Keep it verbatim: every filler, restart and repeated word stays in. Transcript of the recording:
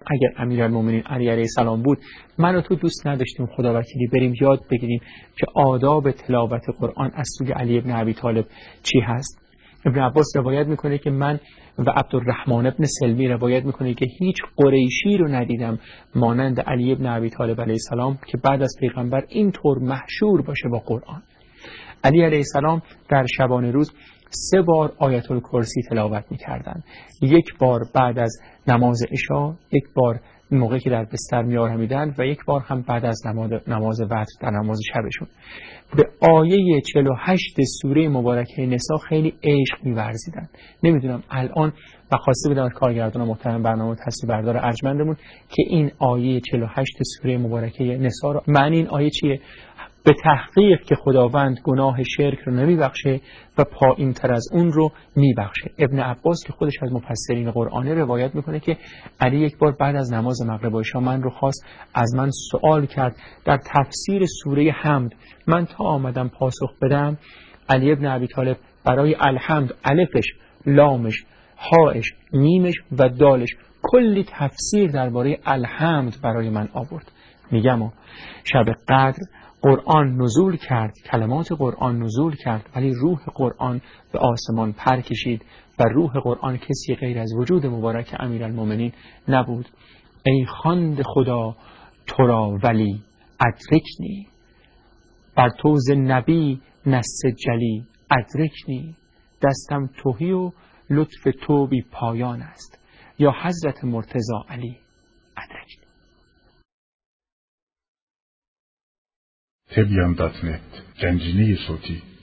اگر امیرالمومنین علی علیه السلام بود، من و تو دوست نداشتیم خدا وکیلی بریم یاد بگیریم که آداب تلاوت قرآن از سوی علی ابن ابی طالب چی هست. ابن عباس روایت میکنه که من و عبدالرحمن ابن سلمی روایت میکنه که هیچ قریشی رو ندیدم مانند علی ابن ابی طالب علیه السلام که بعد از پیغمبر اینطور محشور باشه با قرآن. علی علیه السلام در شبانه روز سه بار آیت الکرسی تلاوت میکردن. یک بار بعد از نماز عشا، یک بار موقعی که در بستر می‌آرامیدن و یک بار هم بعد از نماز نماز وتر در نماز شبشون. به آیه چهل و هشت سوره مبارکه نساء خیلی عشق می‌ورزیدن. نمیدونم الان و خواسته بدم کارگردان محترم برنامه تصویر بردار ارجمندمون که این آیه چهل و هشت سوره مبارکه نساء رو، معنی این آیه چیه؟ به تحقیق که خداوند گناه شرک رو نمیبخشه و پایین تر از اون رو میبخشه. ابن عباس که خودش از مفسرین قرآنه روایت میکنه که علی یک بار بعد از نماز مغرب و عشا من رو خواست، از من سوال کرد در تفسیر سوره حمد. من تا آمدم پاسخ بدم، علی ابن ابی طالب برای الحمد الفش، لامش، هاش، میمش و دالش کلی تفسیر درباره الحمد برای من آورد. میگم شب قدر قرآن نزول کرد، کلمات قرآن نزول کرد، ولی روح قرآن به آسمان پر کشید و روح قرآن کسی غیر از وجود مبارک امیرالمومنین نبود. ای خواند خدا تو را ولی ادرکنی، بر تو ز نبی نص جلی ادرکنی، دستم تهی و لطف تو بی پایان است، یا حضرت مرتضی علی ادرکنی. تبیان دات نت، گنجینه صوتی.